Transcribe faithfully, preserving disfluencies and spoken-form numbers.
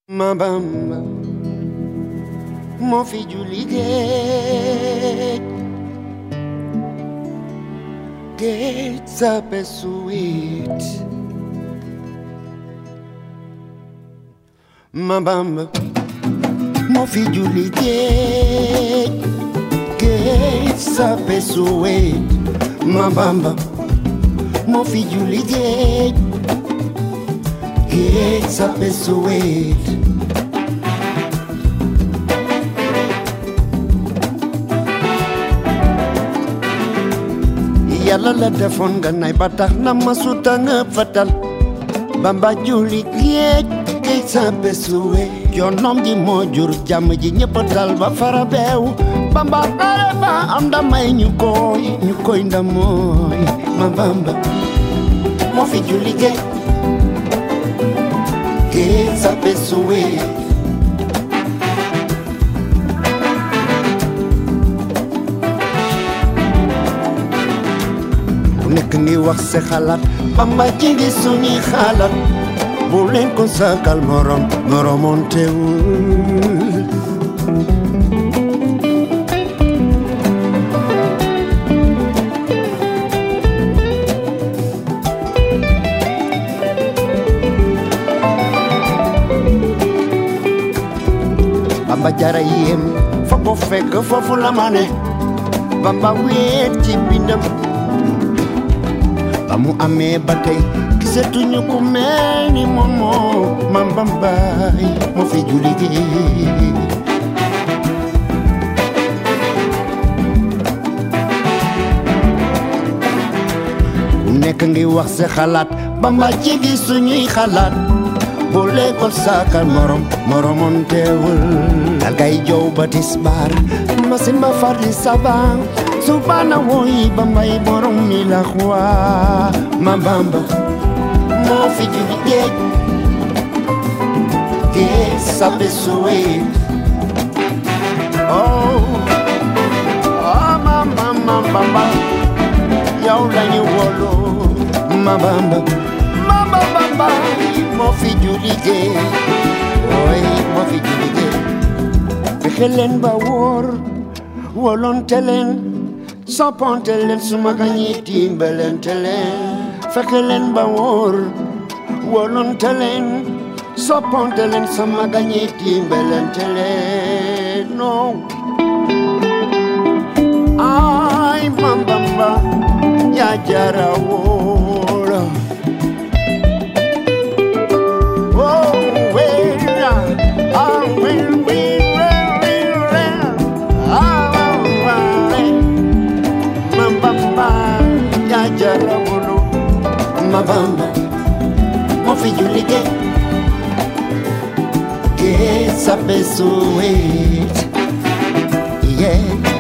Mabamba mo fi julli géej géej sape sweet Mabamba mo fi julli géej géej sape sweet Mabamba mo fi julli géej géej sape sweet Yàlla la defoon nga nay ba tax na ma suta nga fatal Bamba julli géej géej sape sweet yoonam ji moo jur jàmm ji ñëpp dal ba fara beew Bamba dare ba am ndamay ñu koy ñu koy ndamooy Mabamba moo fi julli géej géej sape sweet nekk ngi wax sa xalaat Bamba ci ngi suñuy xalaat bu leen ko sakal morom moromoon teewul Bamba jara yéem fa ko fekk foofu la ma ne Bamba weet ci bindam ba mu amee ba tey gisatuñu ku mel ni moom moo man Bamba moo fi julli géej ku nekk ngi wax sa xalaat Bamba ci gi suñuy xalaat bu lekkool saakal morom moromon teewul dal gay jow ba tisbaar masin ba farli sabang subana woyi Bambay borom mi la xwa Mabamba moo fi julli géej géej sape sweet oh oh mama Mabamba yow lañu wolo Mabamba Mabamba moo fi julli géej oy moo fi julli géej fexe leen ba wóor wolonte leen soppante leen suma gañi dimbalante leen fexe leen ba wóor wolonte leen soppante leen suma gañi dimbalante leen no ay Mabamba yaa jara wóor oh well ah well Mabamba moo fi julli géej géej sape sweet yeah